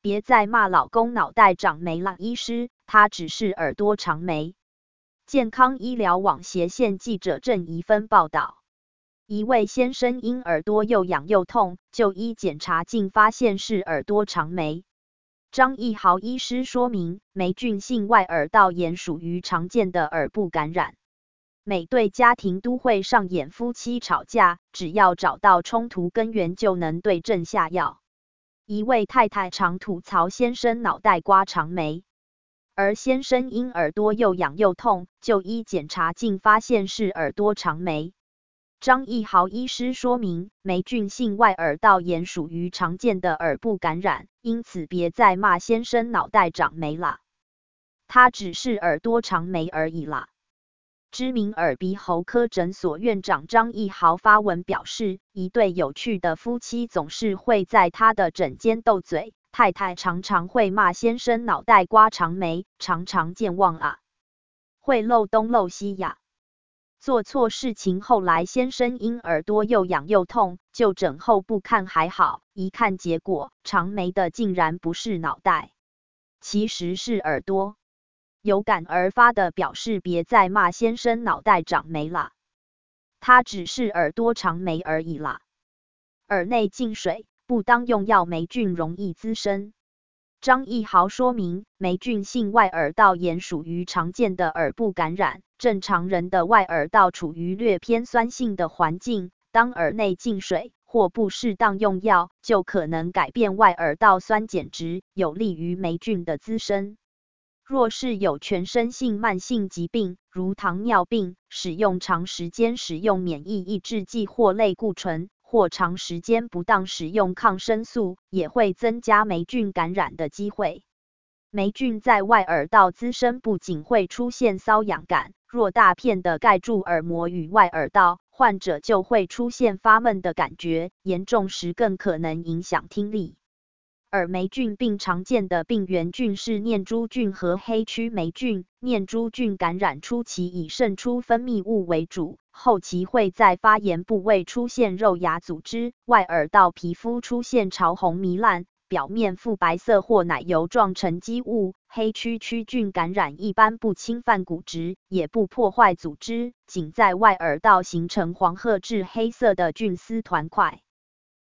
别再骂老公脑袋长霉了，医师，他只是耳朵长霉。健康医疗网斜线记者郑怡芬报道，一位先生因耳朵又痒又痛，就医检查竟发现是耳朵长霉。张义豪医师说明，霉菌性外耳道炎属于常见的耳部感染。每对家庭都会上演夫妻吵架，只要找到冲突根源就能对症下药。一位太太常吐槽先生脑袋瓜长霉，而先生因耳朵又痒又痛，就医检查竟发现是耳朵长霉。张义豪医师说明，霉菌性外耳道炎属于常见的耳部感染，因此别再骂先生脑袋长霉了，他只是耳朵长霉而已啦。知名耳鼻喉科诊所院长张义豪发文表示，一对有趣的夫妻总是会在他的诊间斗嘴，太太常常会骂先生脑袋瓜长霉，常常健忘啊，会漏东漏西呀，做错事情。后来先生因耳朵又痒又痛，就诊后不看还好，一看结果，长霉的竟然不是脑袋，其实是耳朵。有感而发的表示，别再骂先生脑袋长霉了，他只是耳朵长霉而已啦。耳内进水，不当用药，霉菌容易滋生。张义豪说明，霉菌性外耳道炎属于常见的耳部感染，正常人的外耳道处于略偏酸性的环境，当耳内进水或不适当用药，就可能改变外耳道酸碱值，有利于霉菌的滋生。若是有全身性慢性疾病，如糖尿病，使用长时间使用免疫抑制剂或类固醇，或长时间不当使用抗生素，也会增加霉菌感染的机会。霉菌在外耳道滋生不仅会出现瘙痒感，若大片的盖住耳膜与外耳道，患者就会出现发闷的感觉，严重时更可能影响听力。耳霉菌病常见的病原菌是念珠菌和黑曲霉菌。念珠菌感染初期以渗出分泌物为主，后期会在发炎部位出现肉芽组织，外耳道皮肤出现潮红糜烂，表面附白色或奶油状沉积物。黑曲菌感染一般不侵犯骨质，也不破坏组织，仅在外耳道形成黄褐至黑色的菌丝团块。